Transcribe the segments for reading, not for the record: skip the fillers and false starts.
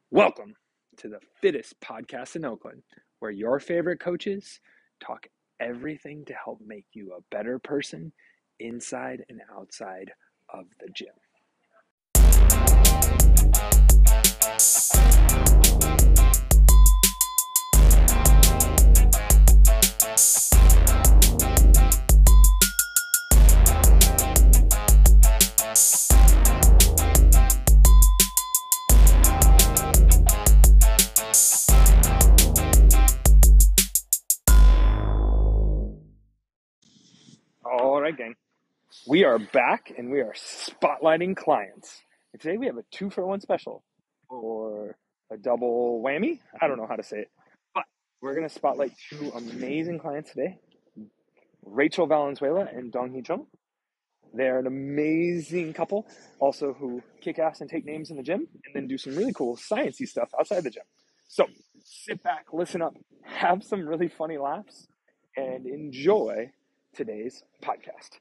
Welcome to the fittest podcast in Oakland, where your favorite coaches talk everything to help make you a better person inside and outside of the gym. All right, gang. We are back and we are spotlighting clients. And today we have a 2-for-1 special or a double whammy. I don't know how to say it, but we're going to spotlight 2 amazing clients today. Rachel Valenzuela and Donghee Chung. They're an amazing couple, also who kick ass and take names in the gym and then do some really cool sciencey stuff outside the gym. So sit back, listen up, have some really funny laughs, and enjoy today's podcast.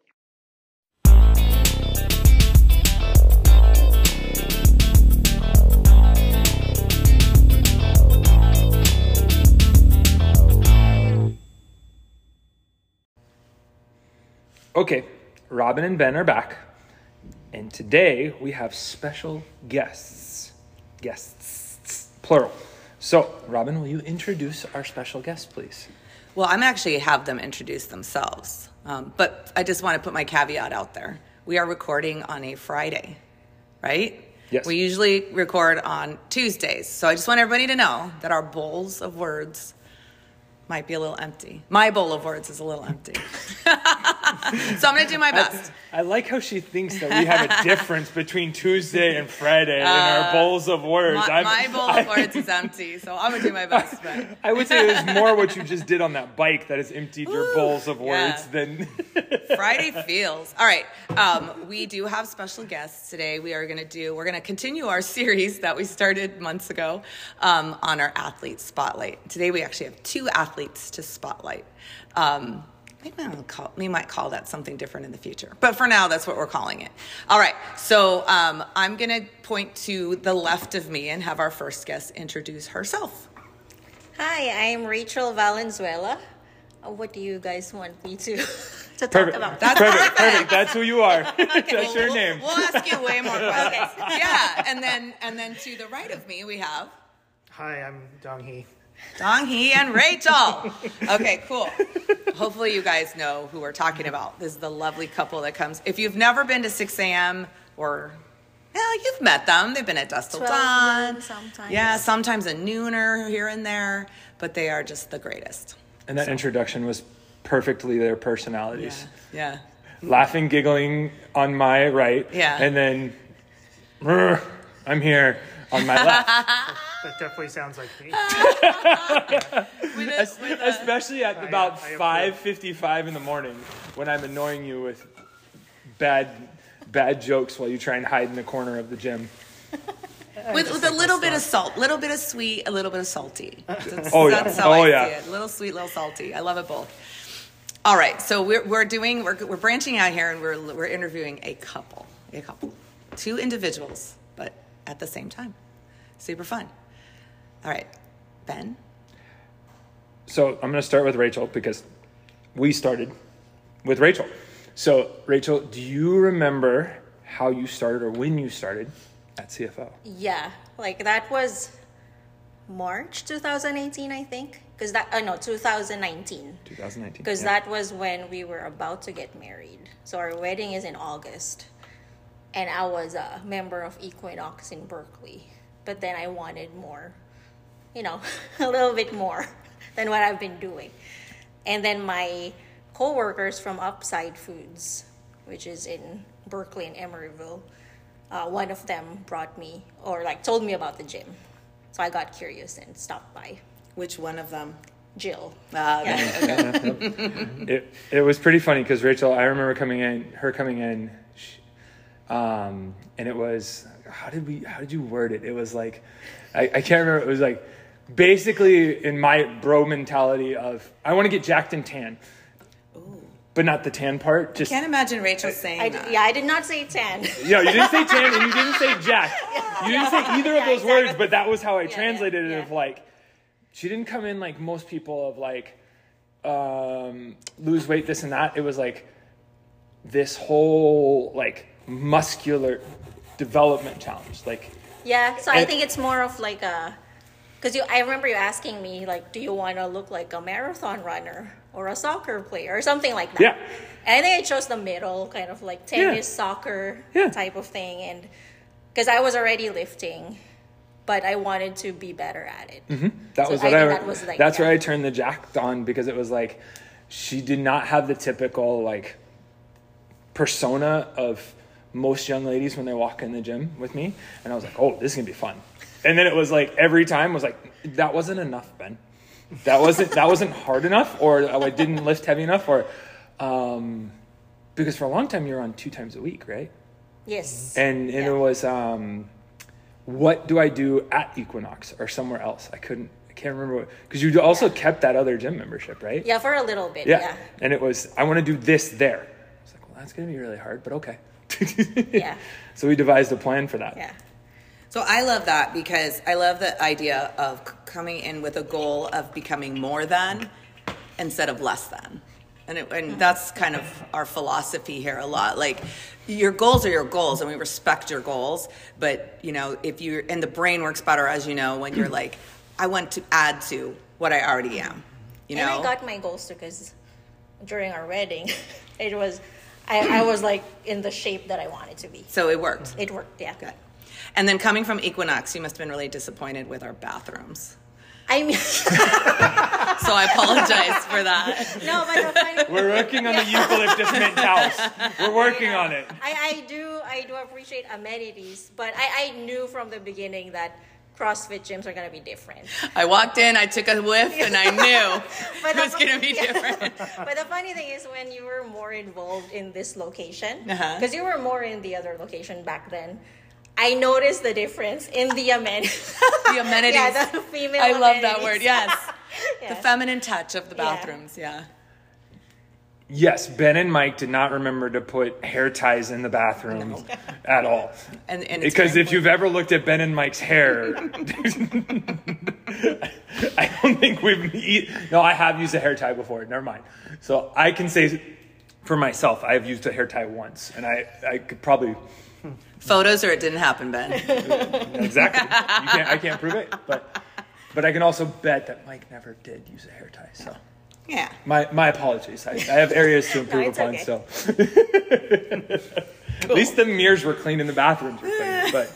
Okay, Robin and Ben are back, and today we have special guests, plural. So, Robin, will you introduce our special guest, please? Well, I'm actually have them introduce themselves, but I just want to put my caveat out there. We are recording on a Friday, right? Yes. We usually record on Tuesdays, so I just want everybody to know that our bowls of words might be a little empty. My bowl of words is a little empty. So I'm going to do my best. I like how she thinks that we have a difference between Tuesday and Friday in our bowls of words. My bowl of words is empty, so I'm going to do my best. But. I would say it was more what you just did on that bike that has emptied your bowls of words than... Friday feels. All right. We do have special guests today. We're going to continue our series that we started months ago on our athlete spotlight. Today we actually have 2 athletes to spotlight. We might call that something different in the future. But for now, that's what we're calling it. All right. So I'm going to point to the left of me and have our first guest introduce herself. Hi, I'm Rachel Valenzuela. What do you guys want me to talk Perfect. about? That's Perfect. That's who you are. Okay, That's your name. We'll ask you way more questions. Yeah. And then to the right of me, we have... Hi, I'm Donghee. Donghee and Rachel. Okay, cool. Hopefully you guys know who we're talking about. This is the lovely couple that comes. If you've never been to 6 a.m. or, you've met them. They've been at Dusk Till Dawn. Sometimes. Yeah, sometimes a nooner here and there. But they are just the greatest. And that introduction was perfectly their personalities. Yeah. Laughing, giggling on my right. Yeah. And then, I'm here on my left. That definitely sounds like me. Especially at about 5:55 in the morning when I'm annoying you with bad jokes while you try and hide in the corner of the gym. With a little bit of salt, little bit of sweet, a little bit of salty. That's how I see it. A little sweet, a little salty. I love it both. All right, so we're branching out here and we're interviewing a couple, 2 individuals, but at the same time. Super fun. All right, Ben? So I'm going to start with Rachel because we started with Rachel. So, Rachel, do you remember how you started or when you started at CFO? Yeah, that was March 2018, I think. 2019. 2019. Because that was when we were about to get married. So our wedding is in August. And I was a member of Equinox in Berkeley. But then I wanted more, a little bit more than what I've been doing. And then my coworkers from Upside Foods, which is in Berkeley and Emeryville, one of them brought me told me about the gym. So I got curious and stopped by. Which one of them? Jill. Okay. It was pretty funny because Rachel, I remember her coming in, and it was, how did you word it? It was like, I can't remember. It was like, basically in my bro mentality of, I want to get jacked and tan. Ooh. but not the tan part. Just I can't imagine Rachel saying that. Yeah, I did not say tan. Yeah, you didn't say tan and you didn't say jack. You didn't say either of those words, but that was how I translated it. Of like, she didn't come in like most people of like lose weight, this and that. It was like this whole like muscular development challenge. Like, yeah, so I think it's more of like a, because I remember you asking me like, do you want to look like a marathon runner or a soccer player or something like that? Yeah. And I think I chose the middle, kind of like tennis, soccer type of thing, and because I was already lifting, but I wanted to be better at it. Mm-hmm. That's where I turned the jack on, because it was like she did not have the typical like persona of most young ladies when they walk in the gym with me, and I was like, oh, this is gonna be fun. And then it was like every time was like, that wasn't enough, Ben. That wasn't hard enough, or I didn't lift heavy enough, or because for a long time you were on 2 times a week, right? Yes. And it was what do I do at Equinox or somewhere else? I can't remember what, because you also kept that other gym membership, right? Yeah, for a little bit. Yeah. And it was, I want to do this there. I was like, well, that's gonna be really hard, but okay. Yeah. So we devised a plan for that. Yeah. So I love that, because I love the idea of coming in with a goal of becoming more than instead of less than. And that's kind of our philosophy here a lot. Like, your goals are your goals, and we respect your goals. But, you know, and the brain works better, as you know, when you're like, I want to add to what I already am, you know? And I got my goals too, because during our wedding, it was, I was like in the shape that I wanted to be. So it worked. It worked, yeah. Good. And then coming from Equinox, you must have been really disappointed with our bathrooms. I mean, so I apologize for that. No, but the funny, we're working on the eucalyptus mint house. We're working on it. I do appreciate amenities, but I knew from the beginning that CrossFit gyms are going to be different. I walked in, I took a whiff, and I knew it was going to be different. But the funny thing is, when you were more involved in this location, because you were more in the other location back then, I noticed the difference in the amenities. The amenities. Yeah, the female I love amenities. that word, yes. Yeah. The feminine touch of the bathrooms, Yes, Ben and Mike did not remember to put hair ties in the bathroom at all. And because if you've ever looked at Ben and Mike's hair, I don't think no, I have used a hair tie before. Never mind. So I can say for myself, I have used a hair tie once, and I could probably... Photos, or it didn't happen, Ben. Exactly. I can't prove it, but I can also bet that Mike never did use a hair tie. So yeah, my apologies. I have areas to improve upon. Okay. So cool. At least the mirrors were clean and the bathrooms were clean, but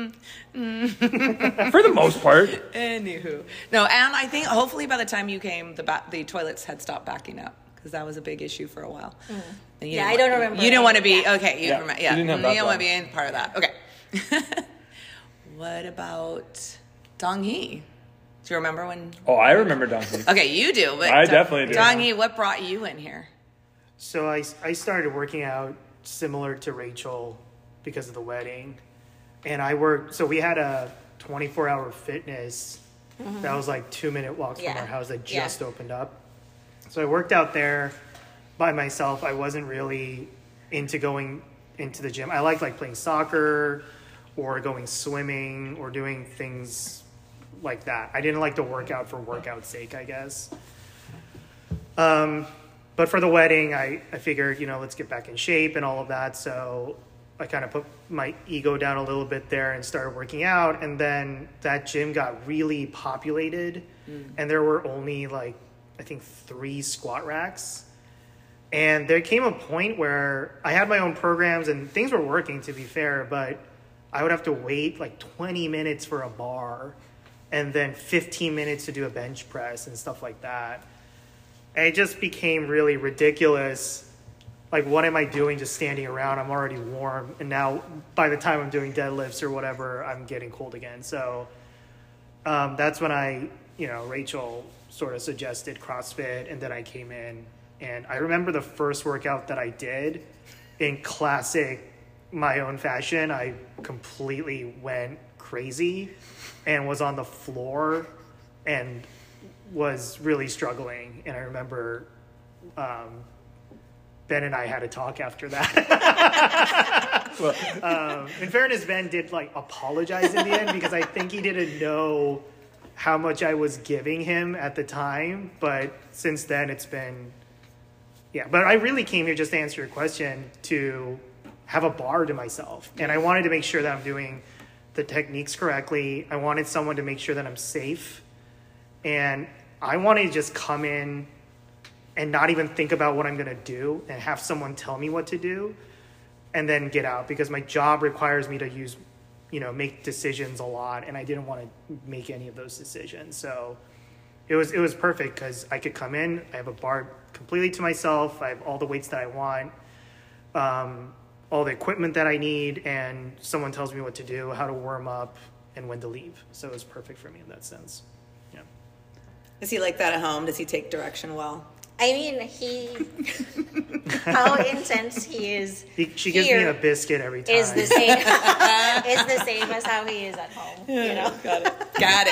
for the most part. Anywho, no, and I think hopefully by the time you came, the toilets had stopped backing up, because that was a big issue for a while. Yeah, I don't remember. You didn't want to be, okay, you don't remember, you didn't want to be in part of that. Okay. What about Dong Hee? Do you remember when? Oh, I remember Dong Hee. Okay, you do. But I definitely do. Dong Hee, what brought you in here? So I started working out similar to Rachel because of the wedding. And so we had a 24-hour fitness that was like 2-minute walks from our house that just opened up. So I worked out there by myself. I wasn't really into going into the gym. I liked like playing soccer or going swimming or doing things like that. I didn't like to work out for workout's sake, I guess. But for the wedding, I figured, let's get back in shape and all of that. So I kind of put my ego down a little bit there and started working out. And then that gym got really populated. And there were only like, I think 3 squat racks. And there came a point where I had my own programs and things were working, to be fair, but I would have to wait like 20 minutes for a bar and then 15 minutes to do a bench press and stuff like that. And it just became really ridiculous. Like, what am I doing just standing around? I'm already warm. And now by the time I'm doing deadlifts or whatever, I'm getting cold again. So that's when Rachel sort of suggested CrossFit, and then I came in. And I remember the first workout that I did in classic my own fashion. I completely went crazy and was on the floor and was really struggling. And I remember Ben and I had a talk after that. In fairness, Ben did like apologize in the end because I think he didn't know how much I was giving him at the time. But since then, it's been, yeah. But I really came here just to answer your question, to have a bar to myself. And I wanted to make sure that I'm doing the techniques correctly. I wanted someone to make sure that I'm safe. And I wanted to just come in and not even think about what I'm going to do and have someone tell me what to do and then get out, because my job requires me to make decisions a lot, and I didn't want to make any of those decisions. So it was perfect because I could come in, I have a bar completely to myself, I have all the weights that I want, all the equipment that I need, and someone tells me what to do, how to warm up, and when to leave. So it was perfect for me in that sense. Yeah. Is he like that at home? Does he take direction well? I mean, how intense he is. She gives me a biscuit every time. Is the same. Is the same as how he is at home. You know. Got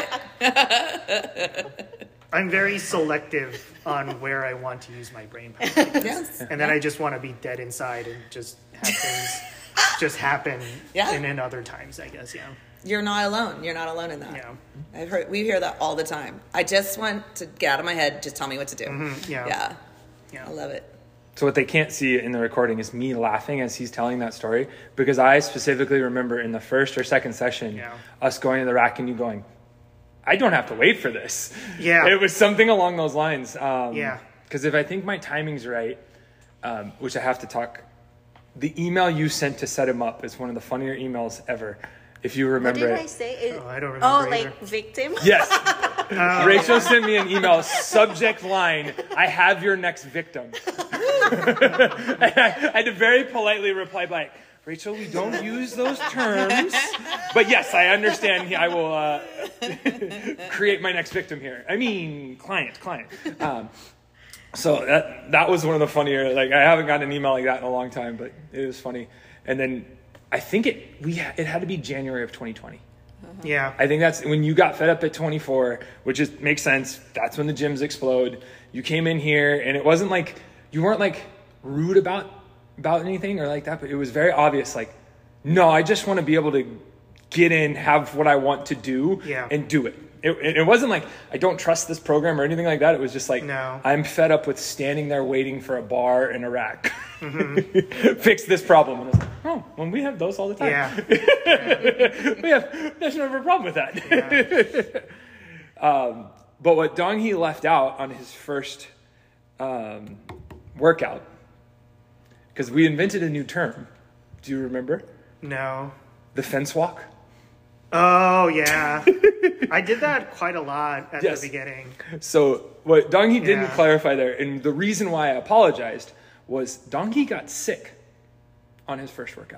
it. I'm very selective on where I want to use my brain power. Yes. And then I just want to be dead inside and just have things just happen. Yeah. And in other times, I guess. Yeah. You're not alone. You're not alone in that. Yeah. We hear that all the time. I just want to get out of my head. Just tell me what to do. Mm-hmm. Yeah. Yeah. I love it. So what they can't see in the recording is me laughing as he's telling that story, because I specifically remember in the first or second session, us going to the rack and you going, I don't have to wait for this. Yeah. It was something along those lines. Yeah. Because if I think my timing's right, which I have to talk, the email you sent to set him up is one of the funnier emails ever. If you remember What did it. I say? I don't remember either. Like victim? Yes. Rachel sent me an email, subject line, I have your next victim. And I had to very politely reply back, Rachel, we don't use those terms. But yes, I understand. I will create my next victim here. I mean, client. So that was one of the funnier, like, I haven't gotten an email like that in a long time, but it was funny. And then I think it had to be January of 2020. Yeah. I think that's when you got fed up at 24, which just makes sense. That's when the gyms explode. You came in here and it wasn't like, you weren't like rude about anything or like that, but it was very obvious. Like, no, I just want to be able to get in, have what I want to do and do it. It wasn't like, I don't trust this program or anything like that. It was just like, no. I'm fed up with standing there waiting for a bar and a rack. Mm-hmm. Fix this problem. And I was like, oh, well, we have those all the time. Yeah. There's never a problem with that. Yeah. But what Dong Hee left out on his first workout, because we invented a new term. Do you remember? No. The fence walk? Oh, yeah. I did that quite a lot at the beginning. So what Dong Hee didn't clarify there, and the reason why I apologized, was Dong Hee got sick on his first workout.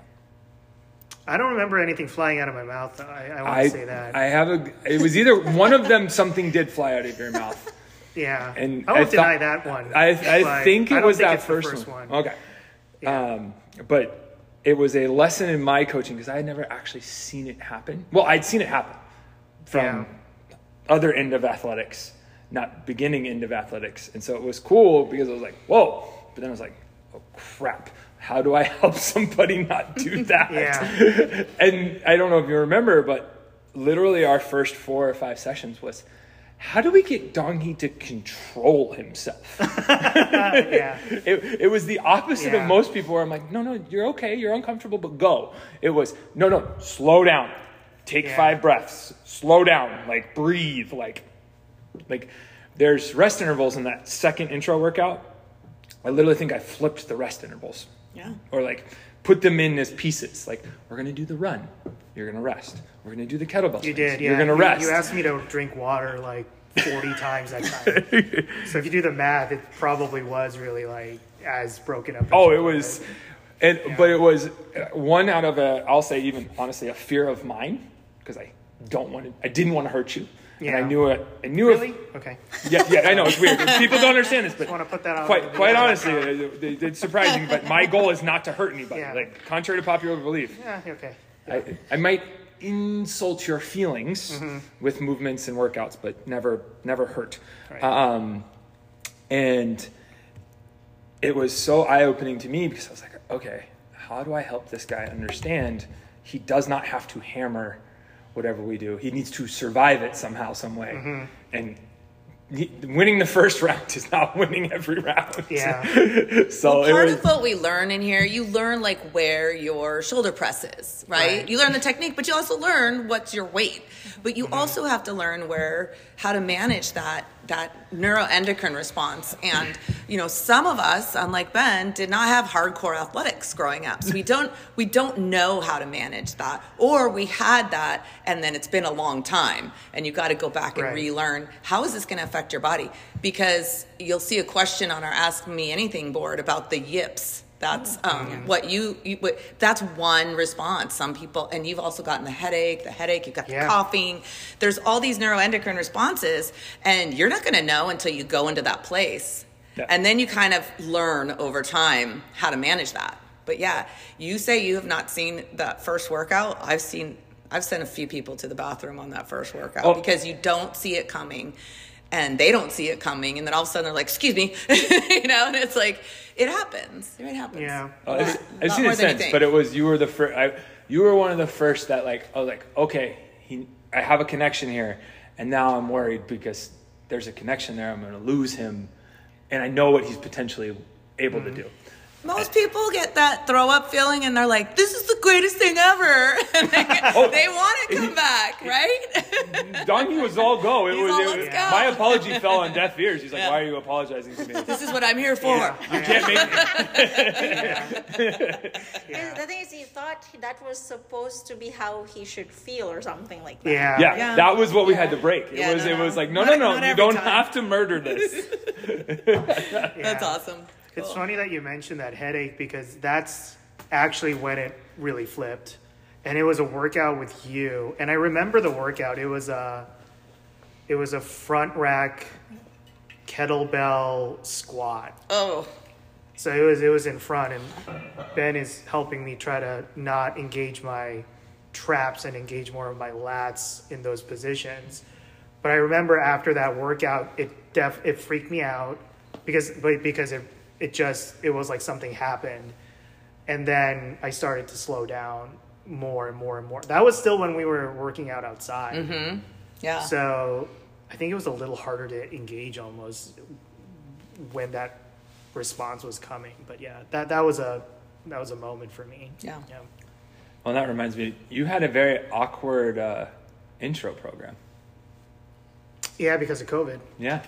I don't remember anything flying out of my mouth, though. I want to say that. It was either one of them, something did fly out of your mouth. Yeah. And I won't deny that one. I think it was that first one. one. Okay. Yeah. But it was a lesson in my coaching because I had never actually seen it happen. Well, I'd seen it happen from other end of athletics, not beginning end of athletics. And so it was cool because I was like, whoa. But then I was like, oh, crap. How do I help somebody not do that? And I don't know if you remember, but literally our first 4 or 5 sessions was, how do we get Dong Hee to control himself? It was the opposite of most people where I'm like, no, you're okay. You're uncomfortable, but go. It was, no, slow down. Take 5 breaths. Slow down. Like, breathe. Like there's rest intervals in that second intro workout. I literally think I flipped the rest intervals. Yeah. Or like put them in as pieces. Like, we're going to do the run. You're going to rest. We're going to do the kettlebell. You did, yeah. You're going to rest. You asked me to drink water like 40 times that time. So if you do the math, it probably was really like as broken up. Oh, it was. But it was one out of I'll say even honestly, a fear of mine. Because I didn't want to hurt you. Yeah. And I knew it. Really? Okay. Yeah, I know, it's weird. People don't understand this, but just want to put that out. Quite honestly, it's surprising, but my goal is not to hurt anybody. Like, contrary to popular belief. Yeah, okay. Yeah. I might insult your feelings with movements and workouts, but never hurt. Right. And it was so eye-opening to me because I was like, okay, how do I help this guy understand he does not have to hammer whatever we do. He needs to survive it somehow, some way. Mm-hmm. And winning the first round is not winning every round. Yeah. So well, part of what we learn in here, you learn like where your shoulder press is, right? You learn the technique, but you also learn what's your weight. But you also have to learn how to manage that neuroendocrine response. And, some of us, unlike Ben, did not have hardcore athletics growing up. So we don't know how to manage that. Or we had that, and then it's been a long time, and you got to go back and relearn, how is this going to affect your body? Because you'll see a question on our Ask Me Anything board about the yips. That's that's one response. Some people, and you've also gotten the headache, you've got the coughing. There's all these neuroendocrine responses, and you're not going to know until you go into that place. Yeah. And then you kind of learn over time how to manage that. But yeah, you say you have not seen that first workout. I've sent a few people to the bathroom on that first workout because you don't see it coming. And they don't see it coming, and then all of a sudden they're like, "Excuse me," and it's like it happens. It happens. Yeah, I've seen it since, but it was you were the first. You were one of the first that I was like, okay, I have a connection here, and now I'm worried because there's a connection there. I'm going to lose him, and I know what he's potentially able to do. Most people get that throw up feeling and they're like, this is the greatest thing ever. And they want to come back, right? Donnie was all go. Go. My apology fell on deaf ears. He's like, why are you apologizing to me? This is what I'm here for. You can't make me. The thing is, he thought that was supposed to be how he should feel or something like that. Yeah. That was what we had to break. It was like, no, you don't have to murder this. That's awesome. It's funny that you mentioned that headache because that's actually when it really flipped. And it was a workout with you. And I remember the workout. It was a front rack kettlebell squat. Oh. So it was in front, and Ben is helping me try to not engage my traps and engage more of my lats in those positions. But I remember after that workout, it freaked me out because it was like something happened. And then I started to slow down more and more and more. That was still when we were working out outside. Mm-hmm. Yeah. So I think it was a little harder to engage almost when that response was coming. But yeah, that was a moment for me. Yeah. Well, that reminds me, you had a very awkward intro program. Yeah, because of COVID. Yeah.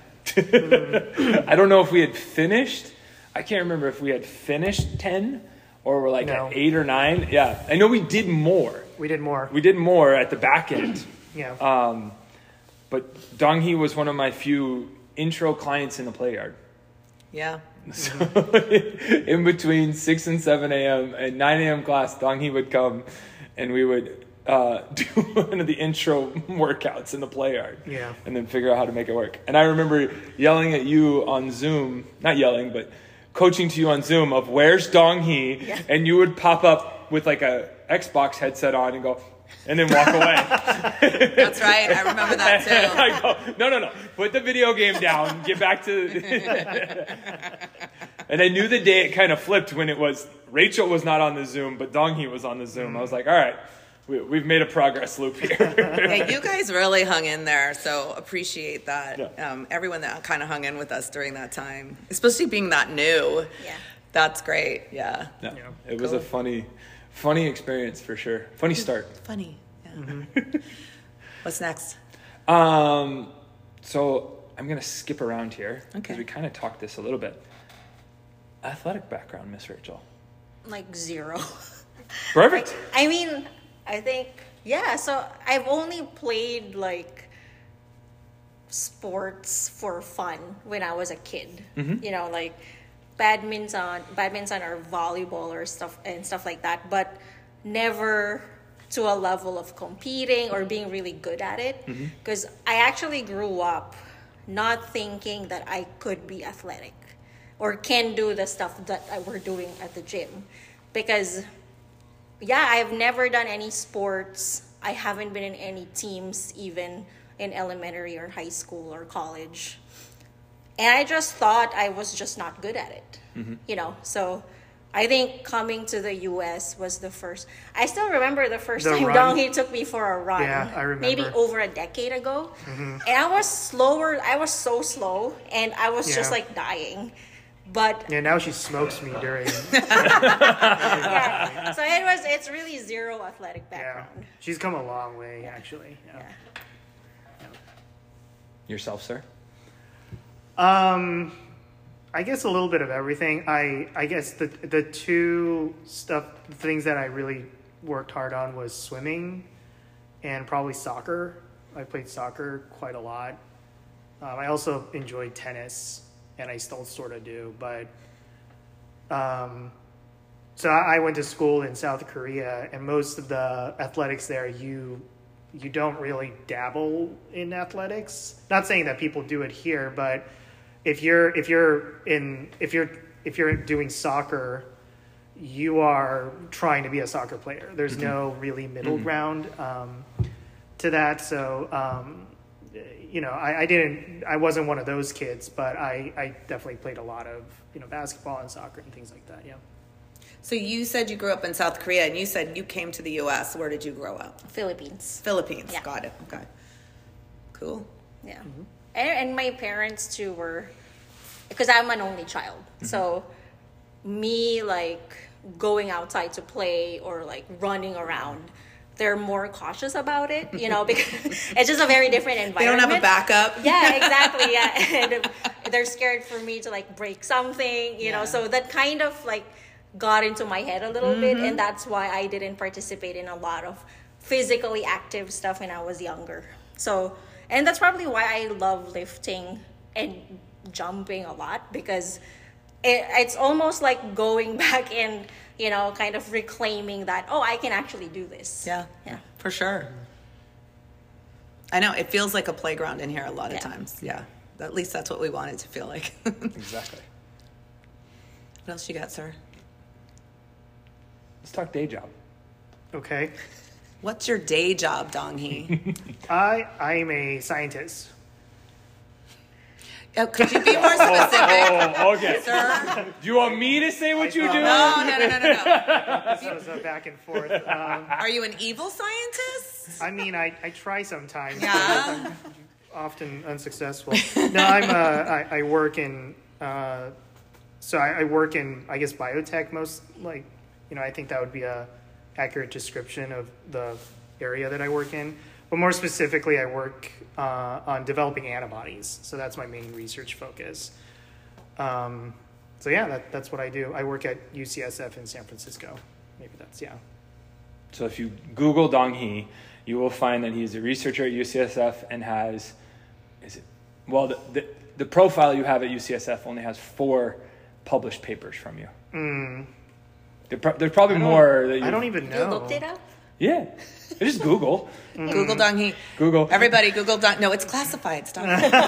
I don't know if we had finished. I can't remember if we had finished 10 or we're at 8 or 9. Yeah. I know we did more. We did more at the back end. Yeah. But Dong-hee was one of my few intro clients in the play yard. Yeah. So in between 6 and 7 a.m. and 9 a.m. class, Dong-hee would come and we would do one of the intro workouts in the play yard. Yeah. And then figure out how to make it work. And I remember yelling at you on Zoom, not yelling, but coaching to you on Zoom of where's Dong-hee? Yeah. And you would pop up with a Xbox headset on and go, and then walk away. That's right. I remember that too. And I go, no. Put the video game down. Get back to... And I knew the day it kind of flipped when it was Rachel was not on the Zoom, but Dong-hee was on the Zoom. I was like, all right, we've made a progress loop here. Yeah, you guys really hung in there, so appreciate that. Yeah. Everyone that kind of hung in with us during that time, especially being that new. Yeah. That's great. Yeah. It was a funny experience for sure. Funny start. Funny. Yeah. Mm-hmm. What's next? So I'm going to skip around here because we kind of talked this a little bit. Athletic background, Miss Rachel? 0. Perfect. I think, so I've only played sports for fun when I was a kid. Mm-hmm. Badminton or volleyball or stuff like that, but never to a level of competing or being really good at it. Because I actually grew up not thinking that I could be athletic or can do the stuff that we're doing at the gym. Because, I've never done any sports. I haven't been in any teams, even in elementary or high school or college. And I just thought I was just not good at it, you know. So I think coming to the U.S. was the first. I still remember the first time Dong-hee took me for a run. Yeah, I remember. Maybe over a decade ago. And I was slower. I was so slow, and I was just like dying. But yeah, now she smokes me during. yeah, so it's really zero athletic background. Yeah, she's come a long way actually. Yeah. Yourself, sir? I guess a little bit of everything. I guess the two things that I really worked hard on was swimming and probably soccer. I played soccer quite a lot. I also enjoyed tennis, and I still sort of do. But so I went to school in South Korea, and most of the athletics there, you don't really dabble in athletics. Not saying that people do it here, but if you're doing soccer, you are trying to be a soccer player. There's no really middle ground to that. So I wasn't one of those kids, but I definitely played a lot of basketball and soccer and things like that. Yeah. So you said you grew up in South Korea, and you said you came to the U.S. Where did you grow up? Philippines. Yeah. Got it. Okay. Cool. Yeah. And my parents too were, because I'm an only child. So me like going outside to play or like running around, they're more cautious about it, because it's just a very different environment. They don't have a backup. Yeah, exactly. Yeah. And they're scared for me to like break something, you know, so that kind of like got into my head a little bit, and that's why I didn't participate in a lot of physically active stuff when I was younger. So, and that's probably why I love lifting and jumping a lot, because it's almost like going back and kind of reclaiming that, I can actually do this. Yeah, for sure. I know it feels like a playground in here a lot of times. Yeah, at least that's what we want it to feel like. Exactly. What else you got, sir? Let's talk day job. Okay. What's your day job, Dong-hee? I'm a scientist. Could you be more specific? Okay. Sir? Do you want me to say what you do? No. This was a back and forth. Are you an evil scientist? I mean, I try sometimes. Yeah. I'm often unsuccessful. No, I work in. I work in, I guess, biotech. I think that would be a accurate description of the area that I work in. But more specifically, I work on developing antibodies. So that's my main research focus. That's what I do. I work at UCSF in San Francisco. Maybe that's, So if you Google Dong-hee, you will find that he's a researcher at UCSF and has, the profile you have at UCSF only has 4 published papers from you. There's probably more that I don't even know. You looked it up? Yeah. Just Google. Google Dong-hee. Google. Everybody Google Dong. No, it's classified. Stop.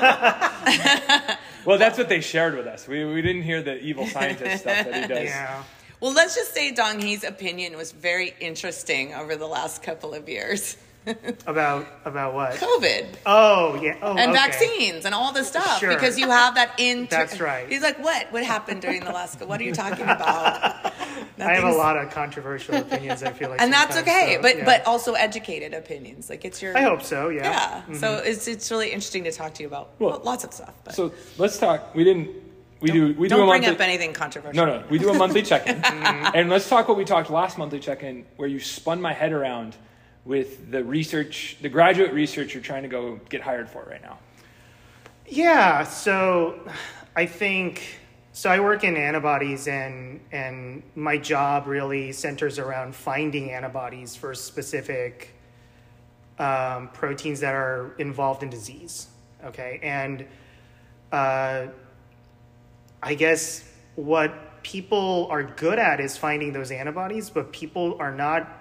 Well, that's what they shared with us. We didn't hear the evil scientist stuff that he does. Yeah. Well, let's just say Dong-hee's opinion was very interesting over the last couple of years. About what? COVID. Oh, yeah. And vaccines and all this stuff. Sure. Because you have that That's right. He's like, what happened during the last, what are you talking about? I have a lot of controversial opinions, I feel like. And that's okay, so, but also educated opinions. Like it's your. I hope so, yeah. Yeah. Mm-hmm. So it's really interesting to talk to you about lots of stuff. But. So let's talk. We do don't a bring monthly, up anything controversial. No. We do a monthly check-in. And let's talk what we talked last monthly check-in, where you spun my head around with the graduate research you're trying to go get hired for right now. Yeah, so I think, I work in antibodies, and my job really centers around finding antibodies for specific proteins that are involved in disease, okay? And I guess what people are good at is finding those antibodies, but people are not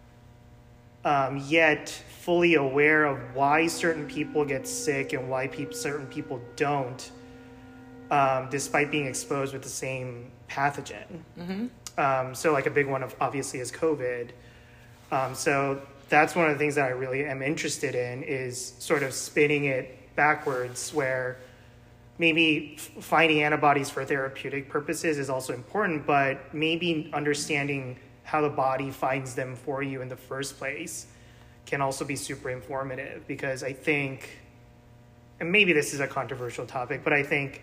yet fully aware of why certain people get sick and why certain people don't, despite being exposed with the same pathogen. So like a big one obviously is COVID. So that's one of the things that I really am interested in, is sort of spinning it backwards, where maybe finding antibodies for therapeutic purposes is also important, but maybe understanding how the body finds them for you in the first place can also be super informative, because I think, and maybe this is a controversial topic, but I think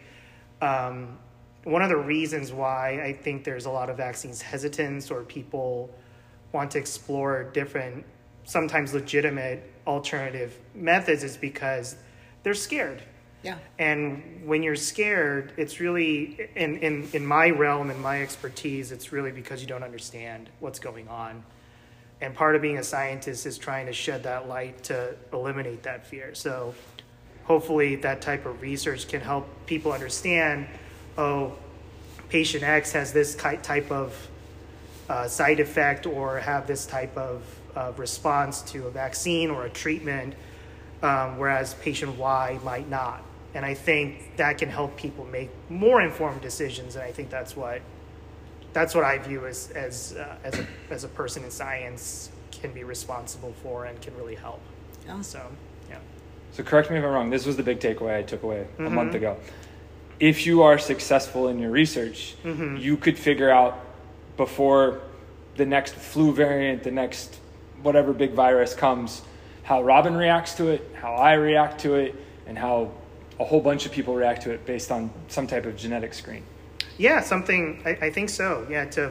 one of the reasons why I think there's a lot of vaccines hesitance, or people want to explore different, sometimes legitimate alternative methods, is because they're scared. Yeah. And when you're scared, it's really, in my realm, in my expertise, it's really because you don't understand what's going on. And part of being a scientist is trying to shed that light to eliminate that fear. So hopefully that type of research can help people understand, oh, patient X has this type of side effect, or have this type of response to a vaccine or a treatment, whereas patient Y might not. And I think that can help people make more informed decisions. And I think that's what I view as a person in science can be responsible for and can really help. Yeah. So, yeah. So correct me if I'm wrong. This was the big takeaway I took away a month ago. If you are successful in your research, you could figure out before the next flu variant, the next whatever big virus comes, how Robin reacts to it, how I react to it, and how a whole bunch of people react to it based on some type of genetic screen. Yeah, something, I think so. Yeah, to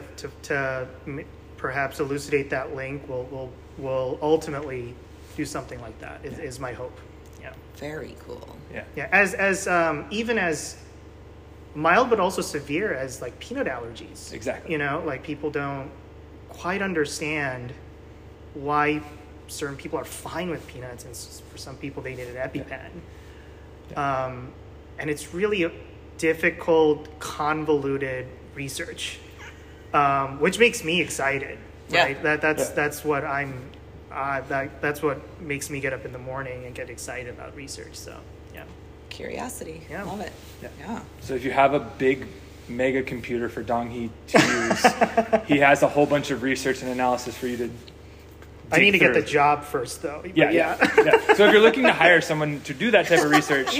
perhaps elucidate that link will ultimately do something like that, is my hope. Yeah. Very cool. Yeah. Yeah, as even as mild but also severe as like peanut allergies. Exactly. Like people don't quite understand why certain people are fine with peanuts, and for some people they need an EpiPen. Yeah. And it's really a difficult, convoluted research, which makes me excited. Right? Yeah. That's what I'm. That's what makes me get up in the morning and get excited about research. So, yeah. Curiosity. Yeah. Love it. Yeah. So if you have a big mega computer for Donghee to use, he has a whole bunch of research and analysis for you to I need to get the job first, though. Yeah. So if you're looking to hire someone to do that type of research,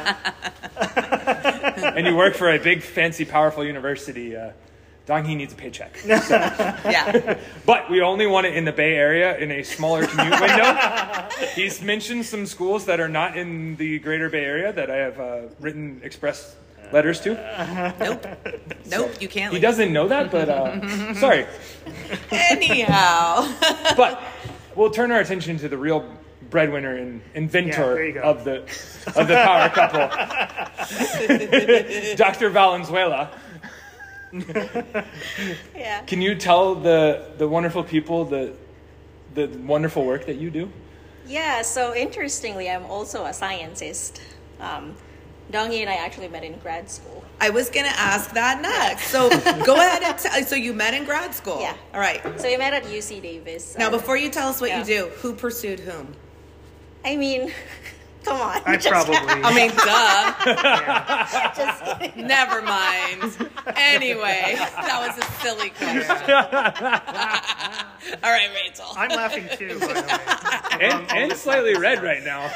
and you work for a big, fancy, powerful university, Donghee needs a paycheck. So. Yeah. But we only want it in the Bay Area in a smaller commute window. He's mentioned some schools that are not in the greater Bay Area that I have written express letters to. Nope, you can't. He doesn't know that, but sorry. Anyhow. But we'll turn our attention to the real breadwinner and inventor of the power couple, Dr. Valenzuela. Yeah. Can you tell the wonderful people the wonderful work that you do? Yeah, so interestingly, I'm also a scientist. Donghee and I actually met in grad school. I was going to ask that next. So go ahead and so you met in grad school. Yeah. All right. So we met at UC Davis. Now, before you tell us what you do, who pursued whom? I mean, come on. I probably. I mean, duh. Yeah. Just kidding. Never mind. Anyway, that was a silly question. All right, Rachel. I'm laughing too, by the way. And slightly red right now.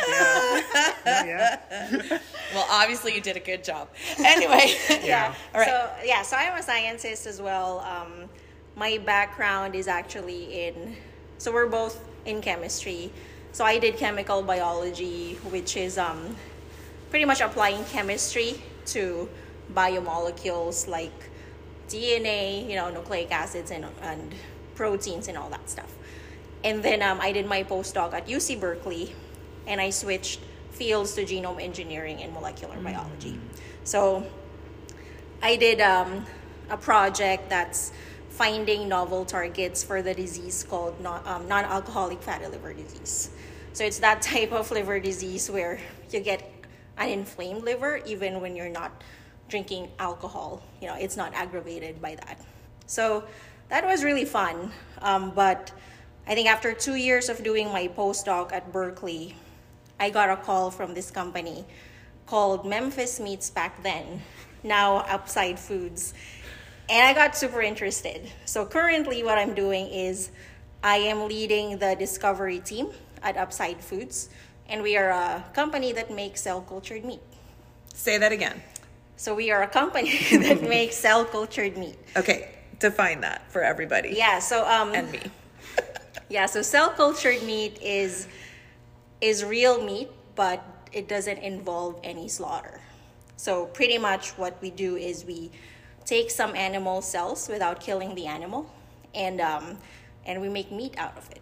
Yeah. Well, obviously you did a good job. Anyway. Yeah. All right. So I'm a scientist as well. My background is actually so we're both in chemistry. So I did chemical biology, which is pretty much applying chemistry to biomolecules like DNA, nucleic acids and proteins and all that stuff. And then I did my postdoc at UC Berkeley, and I switched fields to genome engineering and molecular biology. So I did a project that's finding novel targets for the disease called non-alcoholic fatty liver disease. So it's that type of liver disease where you get an inflamed liver even when you're not drinking alcohol. It's not aggravated by that. So that was really fun. But I think after 2 years of doing my postdoc at Berkeley, I got a call from this company called Memphis Meats back then, now Upside Foods. And I got super interested. So currently what I'm doing is I am leading the discovery team at Upside Foods. And we are a company that makes cell-cultured meat. Say that again. So we are a company that makes cell-cultured meat. Okay, define that for everybody. Yeah, so and me. Yeah, so cell-cultured meat is real meat, but it doesn't involve any slaughter. So pretty much what we do is we take some animal cells without killing the animal, and we make meat out of it.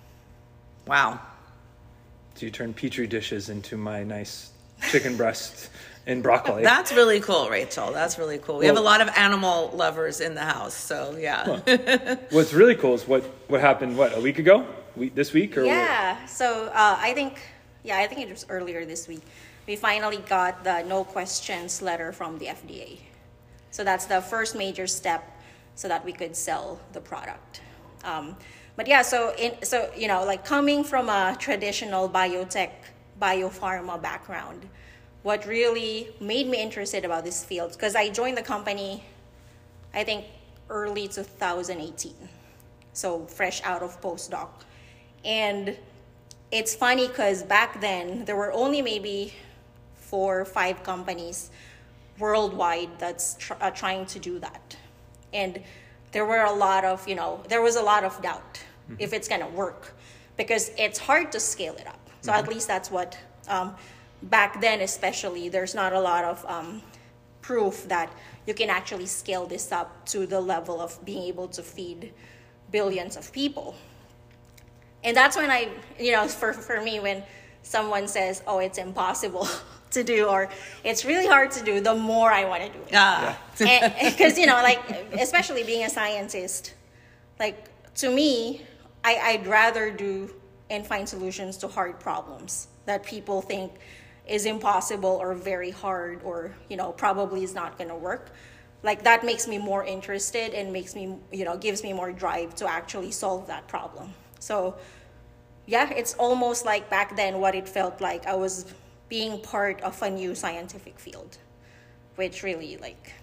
Wow. So you turn Petri dishes into my nice chicken breast and broccoli. That's really cool, Rachel. That's really cool. We have a lot of animal lovers in the house, so yeah. What's really cool is what happened, a week ago? This week? Or Yeah, so I think it was earlier this week. We finally got the no questions letter from the FDA. So that's the first major step so that we could sell the product. But yeah, so like coming from a traditional biotech, biopharma background, what really made me interested about this field, because I joined the company, I think, early 2018. So fresh out of postdoc. And it's funny because back then, there were only maybe 4 or 5 companies worldwide that's trying to do that. And there was a lot of doubt if it's going to work, because it's hard to scale it up. So at least that's what, back then especially, there's not a lot of proof that you can actually scale this up to the level of being able to feed billions of people. And that's when for me, when someone says, oh, it's impossible to do, or it's really hard to do, the more I want to do it. Because, especially being a scientist, like, to me, I'd rather do and find solutions to hard problems that people think is impossible or very hard or, probably is not going to work. Like, that makes me more interested and makes me, gives me more drive to actually solve that problem. So, yeah, it's almost like back then what it felt like. I was being part of a new scientific field, which really,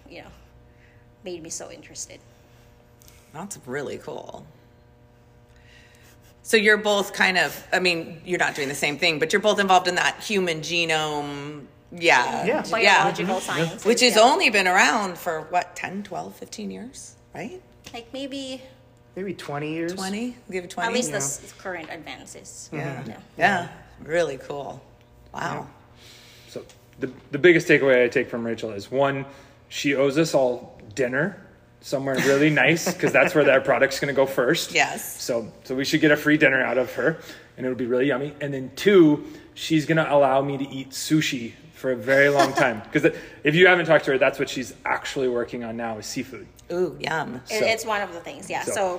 made me so interested. That's really cool. So you're both you're not doing the same thing, but you're both involved in that human genome, biological science. Which has only been around for, 10, 12, 15 years, right? Like maybe 20 years. 20? Give it 20? At least the current advances. Yeah. Really cool. Wow. Yeah. So the biggest takeaway I take from Rachel is, one, she owes us all dinner somewhere really nice, because that's where that product's going to go first. Yes. So we should get a free dinner out of her, and it'll be really yummy. And then 2, she's going to allow me to eat sushi for a very long time. Because if you haven't talked to her, that's what she's actually working on now, is seafood. Ooh, yum. It's one of the things, yeah. So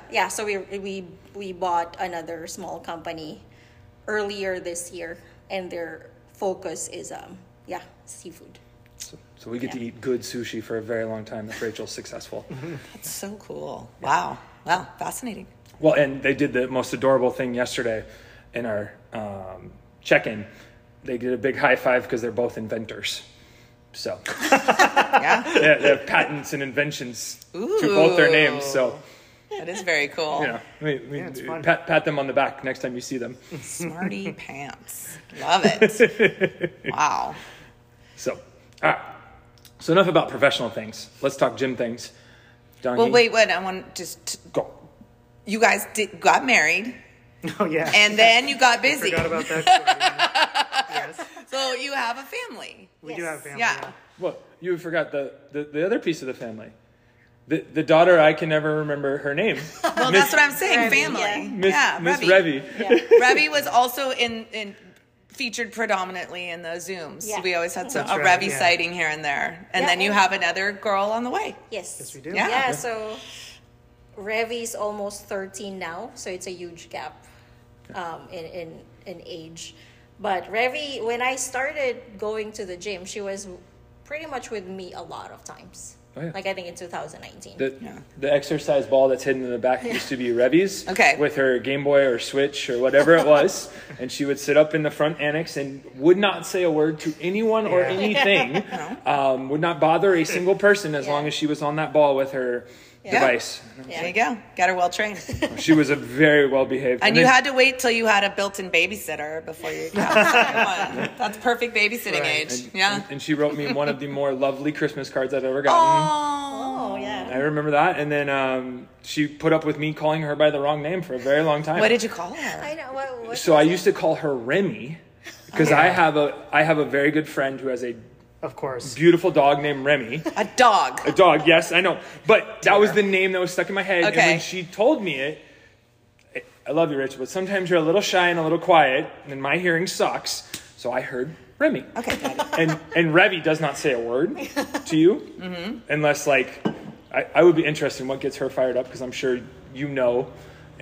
we bought another small company earlier this year, and their focus is seafood. So we get to eat good sushi for a very long time if Rachel's successful. That's so cool. Wow, fascinating. Well, and they did the most adorable thing yesterday in our check-in. They did a big high five because they're both inventors. So they have patents and inventions to both their names. So that is very cool. It's fun. Pat them on the back next time you see them. Smarty pants. Love it. Wow. So, all right. So enough about professional things. Let's talk gym things. Donnie? Well, wait. I want to just go. You guys got married. Oh yeah. And then you got busy. I forgot about that story. Yes. So you have a family. We do have a family. Yeah. Well, you forgot the other piece of the family. The daughter, I can never remember her name. Well, that's what I'm saying. Revy, family. Miss Revy. Yeah. Revy was also in featured predominantly in the Zooms. Yeah. We always had a right, Revy sighting here and there. And then you have another girl on the way. Yes, we do. Yeah, so Revy's almost 13 now, so it's a huge gap in age. But Revy, when I started going to the gym, she was pretty much with me a lot of times. Oh, yeah. Like I think in 2019. The exercise ball that's hidden in the back used to be Revy's with her Game Boy or Switch or whatever it was. And she would sit up in the front annex and would not say a word to anyone or anything. Would not bother a single person as long as she was on that ball with her device. There you go. Got her well trained. She was a very well behaved. And you had to wait till you had a built-in babysitter before you got the second one. That's perfect babysitting age. And she wrote me one of the more lovely Christmas cards I'd ever gotten. Oh, yeah. I remember that. And then she put up with me calling her by the wrong name for a very long time. What did you call her? I know. What so I used to call her Remy because I have a very good friend who has a Of course. beautiful dog named Remy. A dog. A dog, yes, I know. But that was the name that was stuck in my head. Okay. And when she told me it, I love you, Rich, but sometimes you're a little shy and a little quiet, and my hearing sucks. So I heard Remy. Okay, got it. And Revy does not say a word to you unless, like, I would be interested in what gets her fired up because I'm sure you know.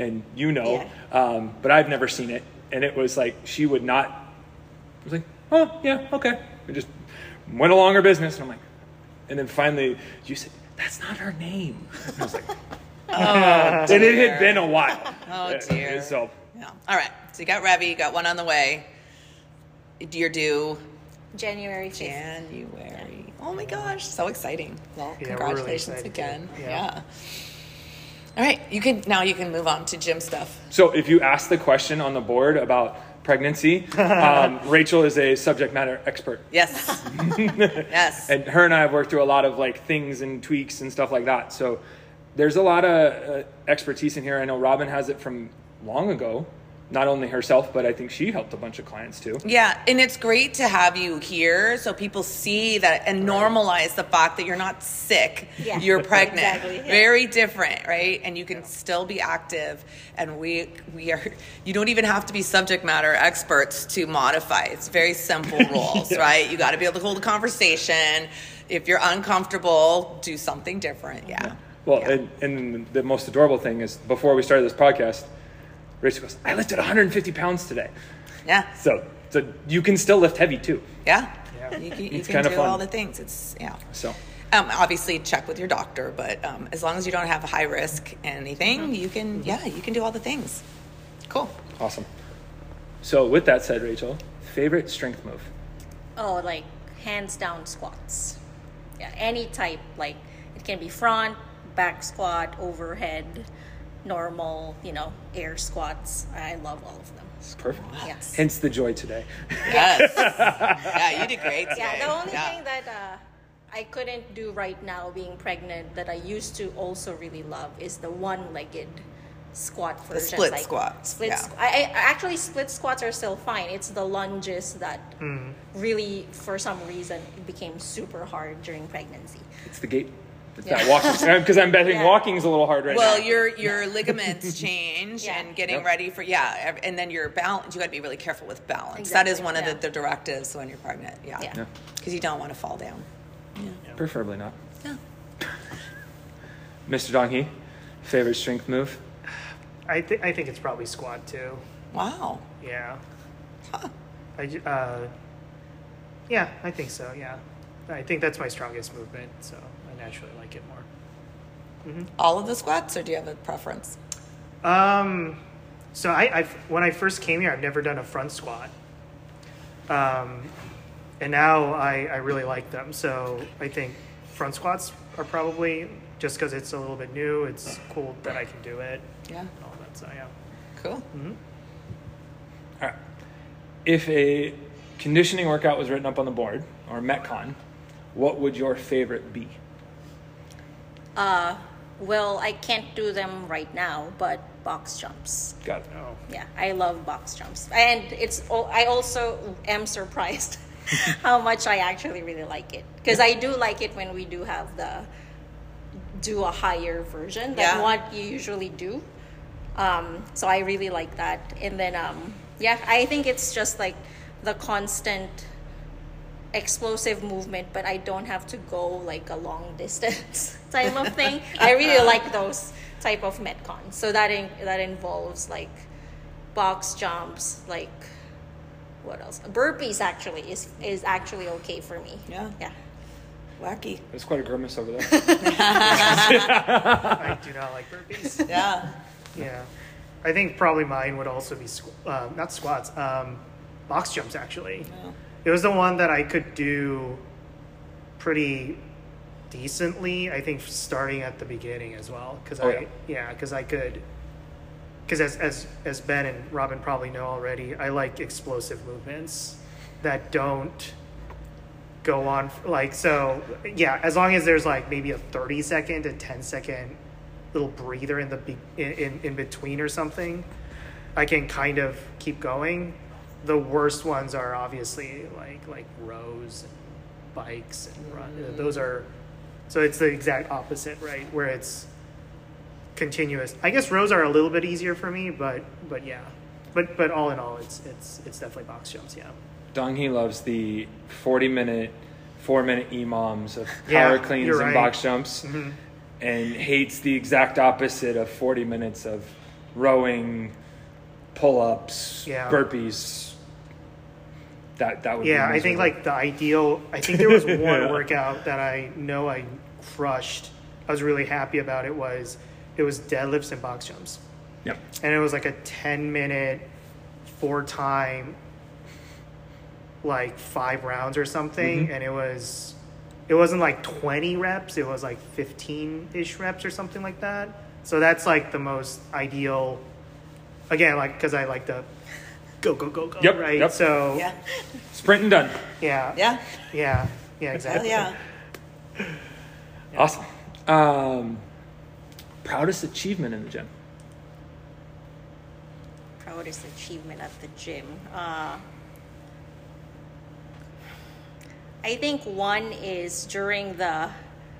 But I've never seen it. And it was like, she would not, I was like, oh, yeah, okay. We just went along her business. And I'm like, and then finally you said, that's not her name. And I was like, and it had been a while. Oh, dear. So, Yeah. All right. So you got Revy, you got one on the way. You're due January 5th. January. Oh my gosh, so exciting. Well, Yeah, we're congratulations really excited again. too. Yeah. All right, you can move on to gym stuff. So if you ask the question on the board about pregnancy, Rachel is a subject matter expert. Yes. Yes. And her and I have worked through a lot of like things and tweaks and stuff like that. So there's a lot of expertise in here. I know Robin has it from long ago. Not only herself, but I think she helped a bunch of clients too. Yeah, and it's great to have you here so people see that and normalize the fact that you're not sick, you're pregnant. Exactly, yeah. Very different, right? And you can still be active, and we are, you don't even have to be subject matter experts to modify. It's very simple rules, right? You got to be able to hold a conversation. If you're uncomfortable, do something different, Well, and the most adorable thing is before we started this podcast, Rachel goes, I lifted 150 pounds today. Yeah. So you can still lift heavy too. Yeah. Yeah. You It's can kinda do fun. all the things. It's, So obviously check with your doctor, but as long as you don't have high risk anything, you can do all the things. Cool. awesome. So with that said, Rachel, favorite strength move? Oh, like hands down squats. Yeah, any type. Like it can be front, back squat, overhead, normal, air squats. I love all of them. It's perfect. Yes. Hence the joy today. Yes. Yeah, you did great today. Yeah, the only thing that I couldn't do right now being pregnant that I used to also really love is the one-legged squat version. split squats, Split yeah. I actually, split squats are still fine. It's the lunges that really, for some reason, it became super hard during pregnancy. It's the gait. It's that walking. Because I'm betting walking's a little hard right Well, now. your ligaments change Yeah. and getting ready for, and then your balance, you got to be really careful with balance. Exactly, That is one of yeah. the directives when you're pregnant. Yeah. Yeah. Because you don't want to fall down. Preferably not. Yeah. Mr. Donghi, favorite strength move? I think it's probably squat too. Wow. Yeah. Huh. Yeah, I think so. Yeah, I think that's my strongest movement, so I naturally like it more. All of the squats, or do you have a preference? So I when I first came here, I've never done a front squat. And now I really like them. So I think front squats are probably, just because it's a little bit new, it's cool that I can do it. Yeah. And all that, so yeah. Cool. All right. If a conditioning workout was written up on the board, or Metcon, what would your favorite be? Well, I can't do them right now, but box jumps. Got it. Oh. Yeah, I love box jumps. And I also am surprised how much I actually really like it. Because I do like it when we do have do a higher version than what you usually do. So I really like that. And then, I think it's just like the constant explosive movement, but I don't have to go like a long distance type of thing. I really like those type of Metcon. So that involves like box jumps, like what else? Burpees actually is actually okay for me. Yeah. Yeah. Wacky. There's quite a grimace over there. I do not like burpees. Yeah. Yeah. I think probably mine would also be not squats, box jumps actually. Yeah. It was the one that I could do pretty decently. I think starting at the beginning as well, because as Ben and Robin probably know already, I like explosive movements that don't go on so. Yeah, as long as there's like maybe a 30-second to 10-second little breather in in between or something, I can kind of keep going. The worst ones are obviously like rows and bikes and run. Those are, so it's the exact opposite, right? Where it's continuous. I guess rows are a little bit easier for me, but yeah. But all in all, it's definitely box jumps, yeah. Dong-hee loves the 40-minute, 4-minute EMOMs of power cleans and box jumps, and hates the exact opposite of 40 minutes of rowing, pull-ups, burpees. That would be I think like the ideal. I think there was one workout that I know I crushed. I was really happy about it. Was deadlifts and box jumps. Yep. And it was like a 10-minute, 4-time, like 5 rounds or something, and it wasn't like 20 reps. It was like 15-ish reps or something like that. So that's like the most ideal. Again, like because I like the go, yep, right? Yep. So sprint and done. Yeah, exactly. Yeah. Awesome. Proudest achievement in the gym? Proudest achievement at the gym. I think one is during the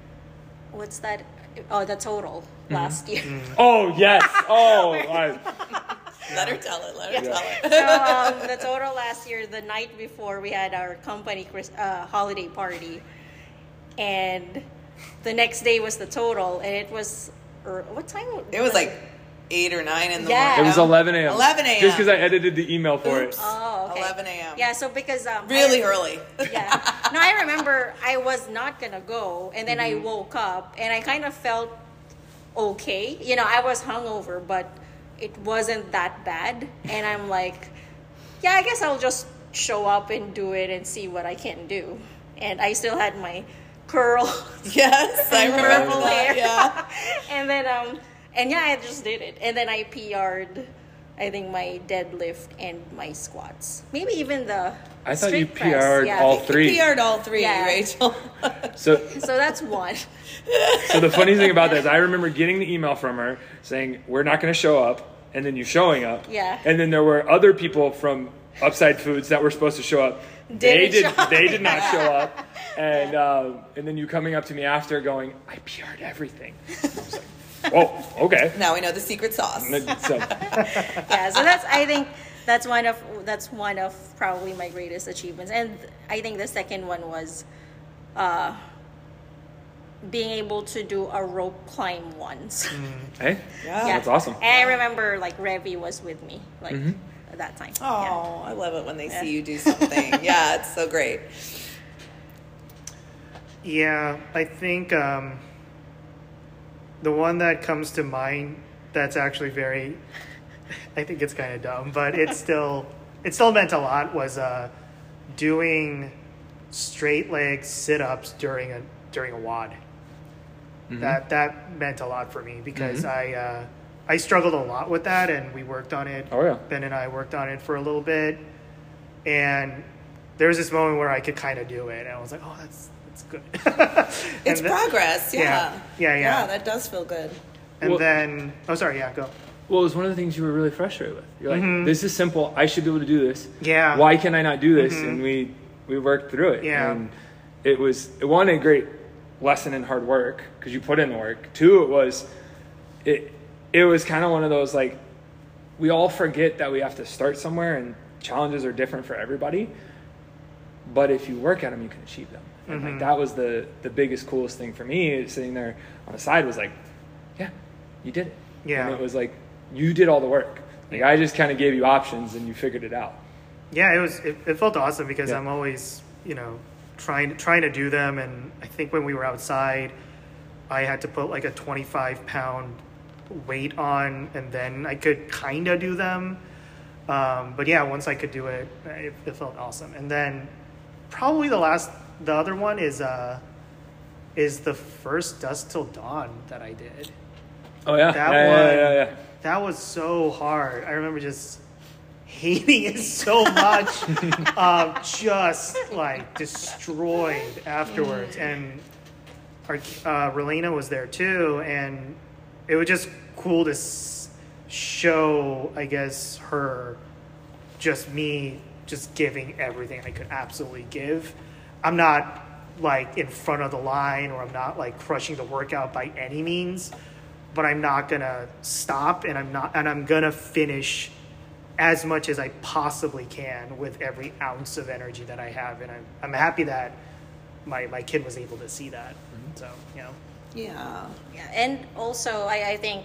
the total last year. Oh yes. Oh. Let her tell it. So the total last year, the night before, we had our company holiday party, and the next day was the total, and it was what time? It was like 8 or 9 in the morning. It was 11 a.m. 11 a.m. Just because I edited the email for it. Oh, okay. 11 a.m. Yeah, so because really early. Yeah. No, I remember I was not gonna go, and then I woke up, and I kind of felt okay. You know, I was hungover, but it wasn't that bad, and I'm like, yeah, I guess I'll just show up and do it and see what I can do. And I still had my curl. Yes, I remember that. Yeah. And then I just did it, and then I PR'd, I think, my deadlift and my squats, maybe even the I thought you press. PR'd all 3. You PR'd all 3, Rachel. So that's one. So the funny thing about that is I remember getting the email from her saying, we're not going to show up, and then you showing up. Yeah. And then there were other people from Upside Foods that were supposed to show up. They did not show up. And then you coming up to me after going, I PR'd everything. I was like, whoa, okay. Now we know the secret sauce. So I think that's one of probably my greatest achievements. And I think the second one was being able to do a rope climb once. Hey, that's awesome. And I remember like Revy was with me at that time. Oh, I love it when they see you do something. Yeah, it's so great. Yeah, I think the one that comes to mind that's actually very, I think it's kind of dumb, but it still meant a lot, was doing straight leg sit-ups during a WOD. That meant a lot for me because I struggled a lot with that, and we worked on it. Oh yeah, Ben and I worked on it for a little bit, and there was this moment where I could kind of do it, and I was like, oh, that's good. It's progress. Yeah. That does feel good. And then, go. Well, it was one of the things you were really frustrated with. You're like, this is simple. I should be able to do this. Yeah. Why can I not do this? And we worked through it. Yeah. And it was, one, a great lesson in hard work because you put in the work. 2, it was kind of one of those, like, we all forget that we have to start somewhere, and challenges are different for everybody. But if you work at them, you can achieve them. And like that was the biggest, coolest thing for me, sitting there on the side, was like, yeah, you did it. Yeah. And it was like, you did all the work. Like, I just kind of gave you options and you figured it out. Yeah, it felt awesome because I'm always, trying to do them. And I think when we were outside, I had to put like a 25-pound weight on, and then I could kind of do them. But yeah, once I could do it, it felt awesome. And then probably the other one is is the first Dusk Till Dawn that I did. Oh yeah, yeah. That was so hard. I remember just hating it so much, just like destroyed afterwards. And our Relena was there too, and it was just cool to show, I guess, her, just me, just giving everything I could absolutely give. I'm not like in front of the line, or I'm not like crushing the workout by any means, but I'm not gonna stop, and I'm gonna finish as much as I possibly can with every ounce of energy that I have. And I'm happy that my kid was able to see that. So, you know. Yeah. And also I think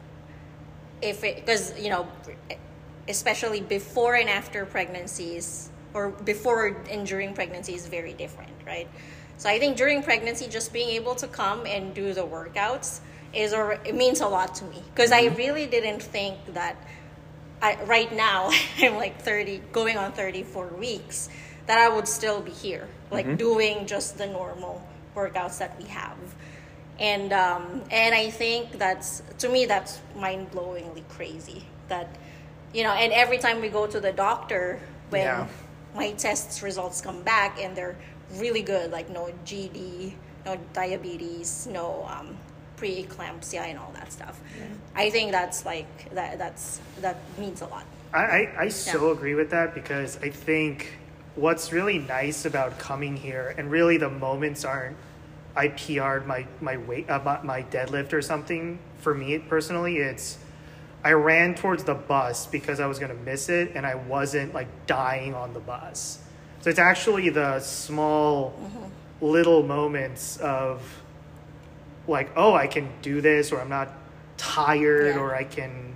because, you know, especially before and after pregnancies, or before and during pregnancy, is very different, right? So I think during pregnancy, just being able to come and do the workouts it means a lot to me, because I really didn't think that right now I'm like 30, going on 34 weeks, that I would still be here, like doing just the normal workouts that we have. And I think to me that's mind-blowingly crazy, that, you know, and every time we go to the doctor, when my test results come back and they're really good, like no GD, no diabetes, no preeclampsia and all that stuff. I think that's like that means a lot. I so agree with that, because I think what's really nice about coming here, and really the moments aren't I PR'd my weight about my deadlift or something. For me personally, it's I ran towards the bus because I was going to miss it, and I wasn't like dying on the bus. So it's actually the small little moments of like, oh, I can do this, or I'm not tired, or I can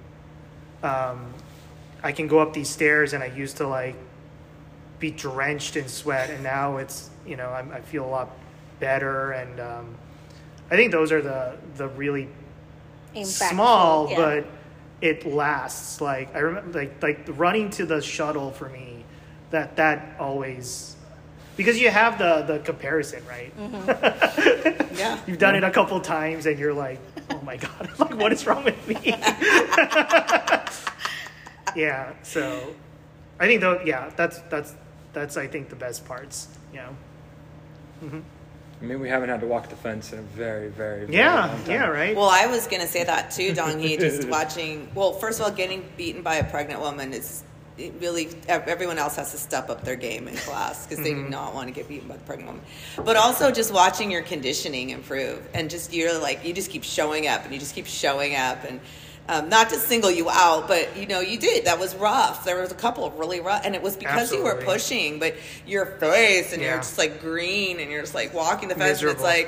go up these stairs, and I used to like be drenched in sweat, and now it's, you know, I feel a lot better. And I think those are the really small, but it lasts. Like I remember like running to the shuttle for me, that always, because you have the comparison, right? Yeah, you've done it a couple times, and you're like, oh my god, like what is wrong with me? Yeah, so I think that's I think the best parts, you know. I mean, we haven't had to walk the fence in a very, very, very long time. Yeah, right. Well, I was gonna say that too, Dong-hee. Just watching. Well, first of all, getting beaten by a pregnant woman is really, everyone else has to step up their game in class, because they do not want to get beaten by the pregnant woman. But also just watching your conditioning improve, and just you just keep showing up, and you just keep showing up, and not to single you out, but you know, you did. That was rough. There was a couple of really rough, and it was because you were pushing, but your face, and you're just like green, and you're just like walking the fence, and it's like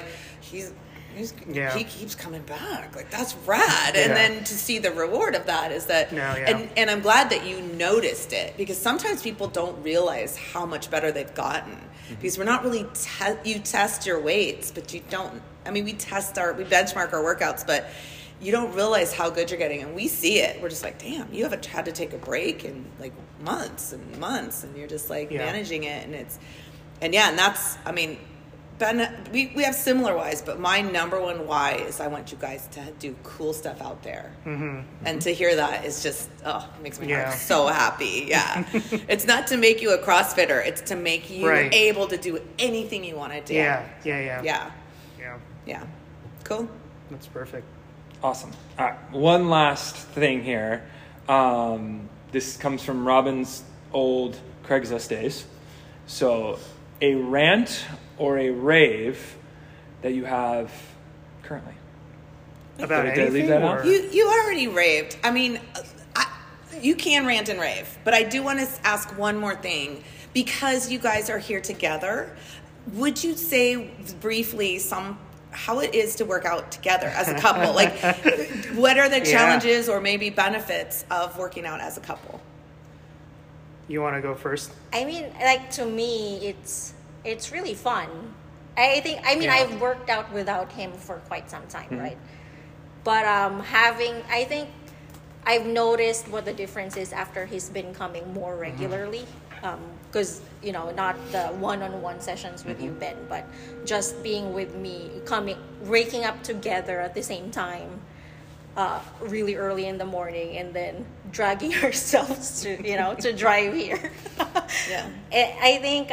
he keeps coming back. Like, that's rad. And then to see the reward of that is that, and I'm glad that you noticed it, because sometimes people don't realize how much better they've gotten, because we're not really, you test your weights, but you don't, I mean, we benchmark our workouts, but you don't realize how good you're getting, and we see it. We're just like, damn, you haven't had to take a break in like months and months, and you're just like managing it, and that's, I mean, Ben, we have similar whys, but my number one why is I want you guys to do cool stuff out there. And to hear that is just, it makes my heart so happy. Yeah. It's not to make you a CrossFitter. It's to make you able to do anything you want to do. Yeah. Cool. That's perfect. Awesome. All right. One last thing here. This comes from Robin's old Craigslist days. So, a rant or a rave that you have currently? About Did anything? I leave that out? You already raved. I mean, you can rant and rave, but I do want to ask one more thing. Because you guys are here together, would you say briefly how it is to work out together as a couple? Like, what are the challenges or maybe benefits of working out as a couple? You want to go first? I mean, like, to me, it's really fun. I've worked out without him for quite some time, right? But I think I've noticed what the difference is after he's been coming more regularly. because not the one-on-one sessions with you, Ben, but just being with me, waking up together at the same time, really early in the morning, and then dragging ourselves to to drive here. Yeah, I think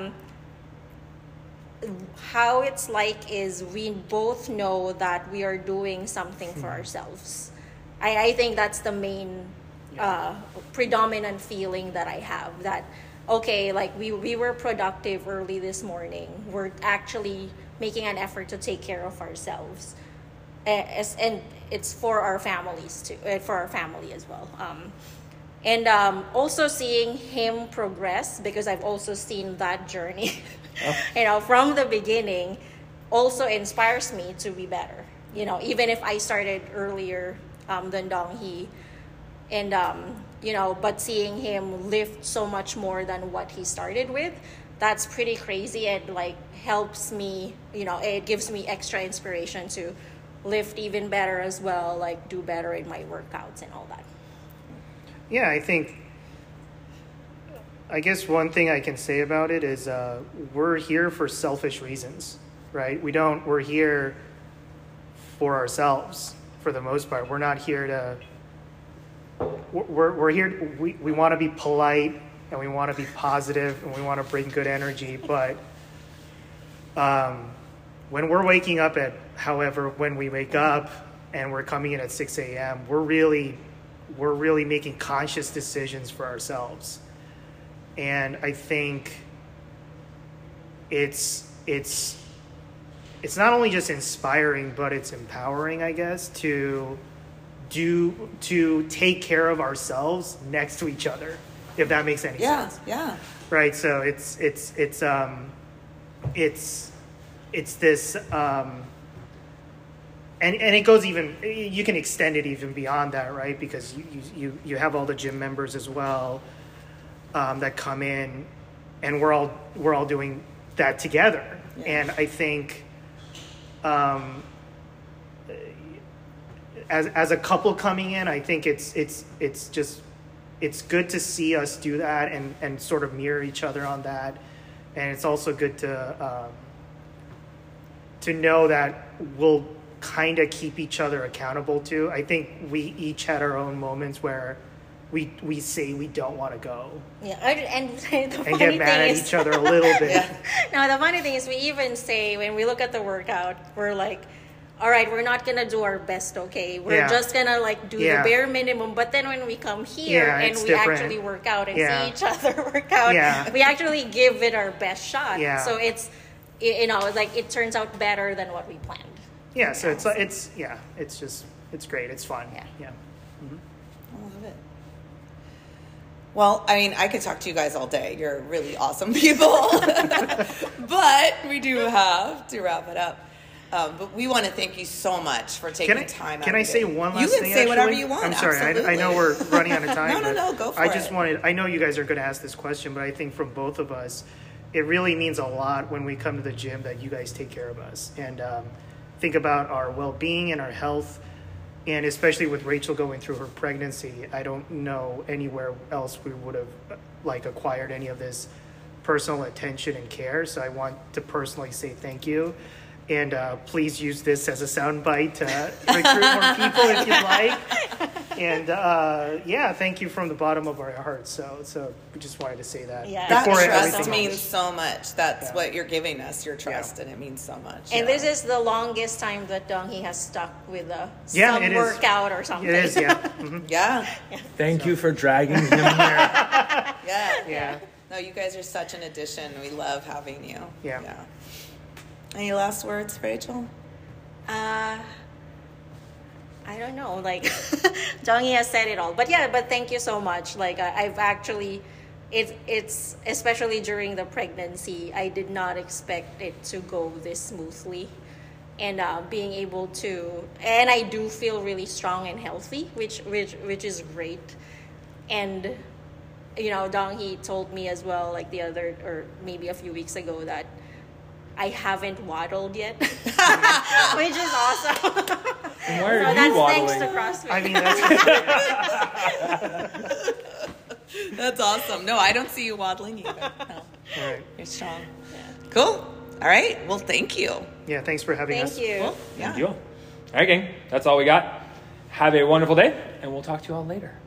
how it's like is we both know that we are doing something for ourselves. I think that's the main predominant feeling that I have, that okay, like we were productive early this morning, we're actually making an effort to take care of ourselves, and it's for our families too, for our family as well, and also seeing him progress, because I've also seen that journey from the beginning, also inspires me to be better, even if I started earlier than Dong Hee. And but seeing him lift so much more than what he started with, that's pretty crazy. It like helps me, it gives me extra inspiration to lift even better as well, like do better in my workouts and all that. Yeah, I guess one thing I can say about it is we're here for selfish reasons, right? We're here for ourselves for the most part. We're not here to, we're here, we want to be polite, and we want to be positive, and we want to bring good energy, but when we're waking up when we wake up and we're coming in at 6 a.m., we're really making conscious decisions for ourselves. And I think it's not only just inspiring, but it's empowering, I guess, to take care of ourselves next to each other, if that makes any sense. Yeah. Right. So it's this, and it goes even, you can extend it even beyond that, right? Because you have all the gym members as well, that come in, and we're all doing that together. Yeah. And I think, as a couple coming in, I think it's good to see us do that and sort of mirror each other on that. And it's also good to know that we'll kind of keep each other accountable too. I think we each had our own moments where we say we don't want to go. Yeah, and get mad at each other a little bit. Yeah. No, the funny thing is we even say, when we look at the workout, we're like, all right, we're not going to do our best, okay? We're just going to like do the bare minimum. But then when we come here and we actually work out and see each other work out, we actually give it our best shot. Yeah. So it's, like it turns out better than what we planned. Yeah, so it's great. It's fun. Yeah. Mm-hmm. I love it. Well, I mean, I could talk to you guys all day. You're really awesome people. But we do have to wrap it up. But we want to thank you so much for taking time out. Can I say one last thing? You can say whatever you want. I'm sorry. I know we're running out of time. No, go for it. I know you guys are going to ask this question, but I think from both of us, it really means a lot when we come to the gym that you guys take care of us and think about our well-being and our health. And especially with Rachel going through her pregnancy, I don't know anywhere else we would have acquired any of this personal attention and care. So I want to personally say thank you. And please use this as a soundbite to recruit more people if you'd like. And thank you from the bottom of our hearts. So we just wanted to say that. Yeah. That trust means so much. That's what you're giving us, your trust, and it means so much. And this is the longest time that Dong Hee has stuck with some workout or something. It is, yeah. Mm-hmm. Yeah. Thank you for dragging him here. Yeah. No, you guys are such an addition. We love having you. Yeah. Any last words, Rachel? I don't know. Dong Hee has said it all. But thank you so much. I've actually, it's especially during the pregnancy, I did not expect it to go this smoothly. And being able to, and I do feel really strong and healthy, which is great. And, Dong Hee told me as well, or maybe a few weeks ago, that I haven't waddled yet, which is awesome. And why are you waddling? Thanks to CrossFit. I mean, That's awesome. No, I don't see you waddling either. No. All right. You're strong. Yeah. Cool. All right. Well, thank you. Yeah, thanks for having us. Thank you. Cool. Yeah. Thank you. All right, gang. That's all we got. Have a wonderful day, and we'll talk to you all later.